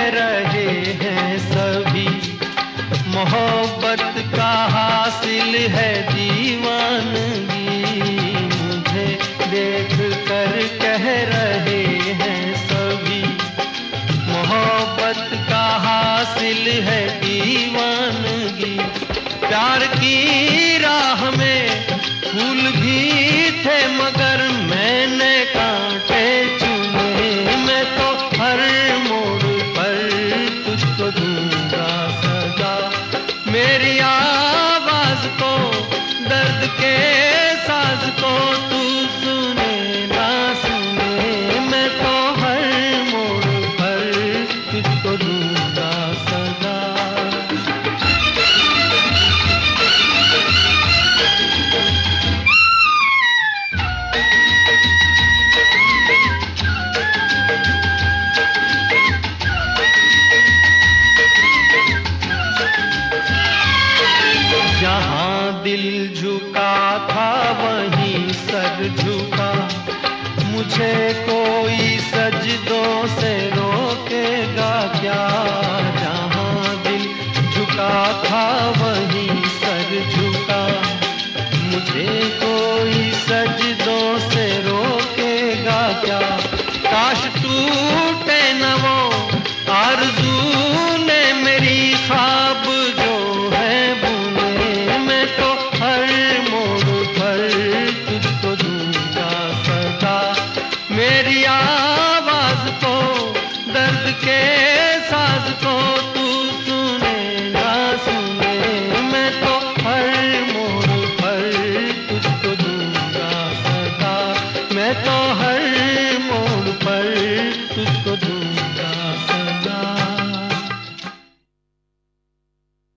रहे हैं सभी, मोहब्बत का हासिल है दीवानगी। मुझे देख कर कह रहे हैं सभी, मोहब्बत का हासिल है दीवानगी। प्यार की राह में फूल भी थे मगर मैंने कांटे चुने। मैं तो हर मोड़ पर तुझको दूंगा सजा, मेरी आवाज को दर्द के साज को तू सुने ना सुने। मैं तो हर मोड़ पर तुझको दूंगा सजा। जहाँ दिल झुका था वहीं सर झुका, मुझे कोई सजदों से रोकेगा क्या। जहाँ दिल झुका था वहीं सर झुका, मुझे कोई सजदों से रोकेगा क्या। काश टूटे न वो आरज़ू ने मेरी ख्वाब जो है बुने। मैं तो हर मोड़ पर तुझको दूंगा सदा, मेरी आवाज को दर्द के साज को तू सुने ना सुने। मैं तो हर मोड़ पर तुझको दूंगा सदा, मैं तो हर मोड़ पर तुझको दूंगा।